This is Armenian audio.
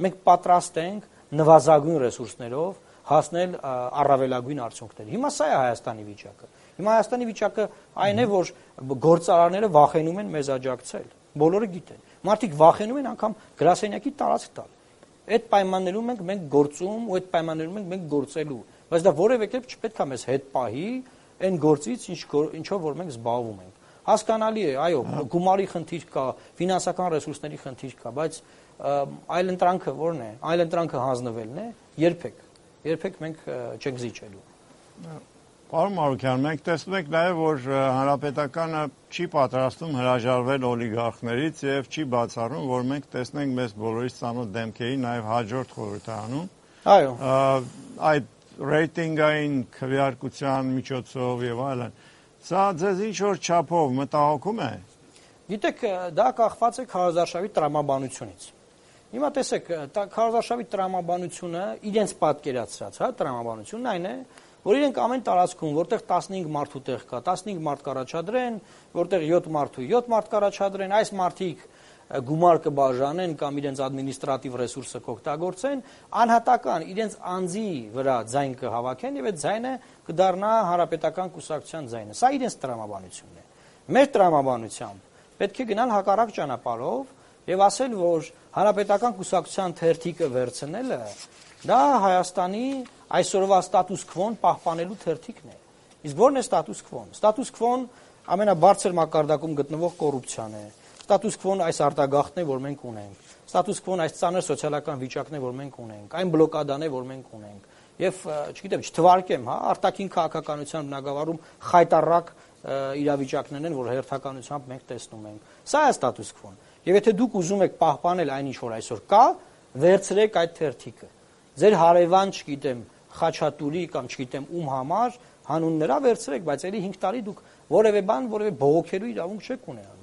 մենք պատրաստ ենք նվազագույն ռեսուրսներով հասնել առավելագույն արդյունքների։ Հիմա սա է Հայաստանի վիճակը։ Հիմա Հայաստանի վիճակը այն է, որ գործարանները վախենում են մեզ աջակցել։ Բոլորը գիտեն։ Մարդիկ վախենում են անգամ գրասենյակի տարածք տալ։ Այդ պայմաններում մենք գործում ու այդ պայմաններում մենք գործելու։ Բայց դա որևէ կերպ չպետք է մեզ հետ պահի այն գործից, ինչով որ մենք զբաղվում ենք։ Հասկանալի է, այո, գումարի խնդիր կա, ֆինանսական ռեսուրսների խնդիր կա, բայց այլ ընտրանքը ո՞րն է։ Այլ ընտրանքը հանձնվելն է, երբեք մենք չենք զիջելու։ Պարոն Մարուքյան, մենք տեսնում ենք նաև, որ հանրապետականը չի պատրաստում հրաժարվել օլիգարխներից եւ չի բացառում, որ մենք տեսնենք մեզ բոլորիս ծանոթ դեմքերի նաև հաջորդ խորհրդարանում։ Այո։ Այդ ռեյտինգային քվեարկության միջոցով եւ այլն։ Սա ձեզ ինչ-որ չափով մտահոգում է։ Գիտեք, դա կախված է քարոզարշավի տրամաբանությունից։ Հիմա տեսեք, քարոզարշավի տրամաբանությունը իրենց պատկերացրած, տրամաբանությունն այն է, որ իրենք ամեն տարածքում, որտեղ 15 մարդու տեղ կա, 15 մարդ կառաջադրեն, որտեղ 7 մարդու 7 մարդ կառաջադրեն, այս մարդիկ գումար կբաժանեն կամ իրենց ադմինիստրատիվ ռեսուրսը կօգտագործեն, անհատական իրենց անձի վրա ձայն կհավաքեն եւ այդ ձայնը կդառնա հանրապետական կուսակցության ձայնը։ Սա իրենց տրամաբանությունն է։ Մեր տրամաբանությամբ պետք է գնալ հակառակ ճանապարհով եւ ասել, որ հանրապետական կուսակցության թերթիկը վերցնելը դա Հայաստանի այսօրվա ստատուս քվոն պահպանելու թերթիկն է։ Իսկ ո՞րն է ստատուս քվոն։ Ստատուս քվոն ամենաբարձր մակարդակում գտնվող կոռուպցիան է։ Ստատուս քվոն այս արտագաղթն է, որ մենք ունենք։ Ստատուս քվոն այս ծանր սոցիալական վիճակն է, որ մենք ունենք։ Այն բլոկադան է, որ մենք ունենք։ Եվ, չգիտեմ, չթվարկեմ, արտաքին քաղաքականության բնագավառում խայտառակ իրավիճակներն են, որ հերթականությամբ մենք տեսնում ենք։ Սա է ստատուս քվոն։ Եվ եթե դուք ուզում եք պահպանել այն, ինչ որ այսօր կա, վերցրեք այդ թերթիկը։ Ձեր հարևան, չգիտեմ, Խաչատուրի կամ չգիտեմ ում համար հանուն նրա վերցրեք, բայց ելի 5 տարի դուք որևէ բան, որևէ բողոքելու իրավունք չեք ունենալ։